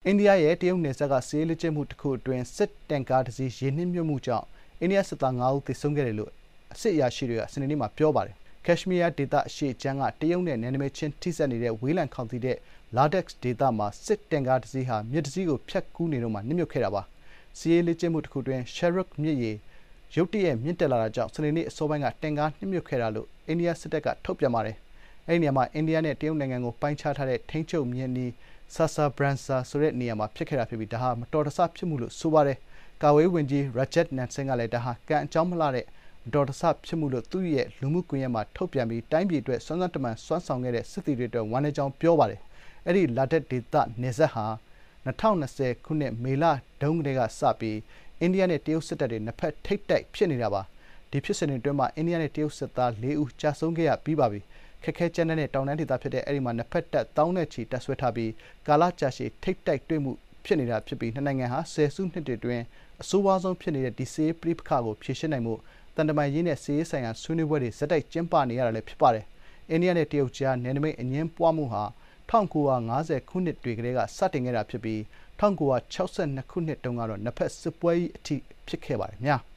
အိန္ဒိယရဲ့တရုတ်နယ်စပ်ကစစ်ရေးလေ့ကျင့်မှုတစ်ခုအတွင်းစစ်တန်ကားတစ်စီးရေနစ်မြုပ်မှုကြောင့်အိန္ဒိယစစ်သား 5 ဦးသေဆုံးခဲ့တယ်လို့အစစ်အရာရှိတွေကစနေနေ့မှာပြောပါတယ်။ကက်ရှ်မီးယားဒေသအရှေ့ခြမ်းကတရုတ်နဲ့နယ်နိမိတ်ချင်းထိစပ်နေတဲ့ဝေးလံခေါင်သီတဲ့ Ladakh ဒေသမှာစစ်တန်ကားတစ်စီးဟာမြစ်တစ်စီးကိုဖြတ်ကူးနေတုန်းမှာနစ်မြုပ်ခဲ့တာပါ။စစ်ရေးလေ့ကျင့်မှုတစ်ခုအတွင်း Shyok မြစ်ရေရုတ်တရက်မြင့်တက်လာတာကြောင့်စနေနေ့အစောပိုင်းကတန်ကားနစ်မြုပ်ခဲ့တာလို့အိန္ဒိယစစ်တပ်ကထုတ်ပြန်ပါတယ်။အဲဒီနေရာမှာအိန္ဒိယနဲ့တရုတ်နိုင်ငံကိုပိုင်းခြားထားတဲ့ထိန်းချုပ်မြစ်နီး Sasabrangsa ဆိုတဲ့နေရာမှာဖြစ်ခဲ့တာဖြစ်ပြီးဒါဟာမတော်တဆဖြစ်မှုလို့ဆိုပါတယ်။ကာကွယ်ရေးဝန်ကြီး Rajnath Singh ကလည်းဒါဟာကံအကြောင်းမလှတဲ့မတော်တဆဖြစ်မှုလို့သူ့ရဲ့လူမှုကွန်ရက်မှာထုတ်ပြန်ပြီးတိုင်းပြည်အတွက်စွမ်းစွမ်းတမန်စွမ်းဆောင်ခဲ့တဲ့စစ်သည်တွေအတွက်ဝမ်းနည်းကြောင်းပြောပါတယ်။အဲဒီ Ladakh ဒေသနယ်စပ်ဟာ2020 ခုနှစ်မေလတုန်းကတည်းကစပြီးအိန္ဒိယနဲ့တရုတ်စစ်တပ်တွေနှစ်ဖက်ထိပ်တိုက်ဖြစ်နေတာပါ။ဒီဖြစ်စဉ်တွေအတွင်းမှာအိန္ဒိယနဲ့တရုတ်စစ်သား 4 ဦးကြာဆုံးခဲ့ရပြီးပါပြီ။ခက်ခဲကြမ်းတမ်းတဲ့တောင်တန်းဒေသဖြစ်တဲ့အဲဒီမှာနှစ်ဖက်တပ်သောင်းနဲ့ချီတပ်ဆွဲထားပြီးကာလကြာရှည်ထိပ်တိုက်တွေ့မှုဖြစ်နေတာဖြစ်ပြီးနှစ်နိုင်ငံဟာဆယ်စုနှစ်တွေအတွင်းအဆိုးဝါးဆုံးဖြစ်နေတဲ့ဒီစစ်ရေးပဋိပက္ခကိုဖြေရှင်းနိုင်မှုတန်တမာရေးနဲ့စစ်ရေးဆိုင်ရာဆွေးနွေးပွဲတွေဇက်တိုက်ကျင်းပနေရတာလည်းဖြစ်ပါတယ်။အိန္ဒိယနဲ့တရုတ်ကြားနယ်နိမိတ်အငြင်းပွားမှုဟာ1950 ခုနှစ်တွေကတည်းကစတင်ခဲ့တာဖြစ်ပြီး1962 ခုနှစ်တုန်းကတော့နှစ်ဖက်စစ်ပွဲကြီးအထိဖြစ်ခဲ့ပါတယ်။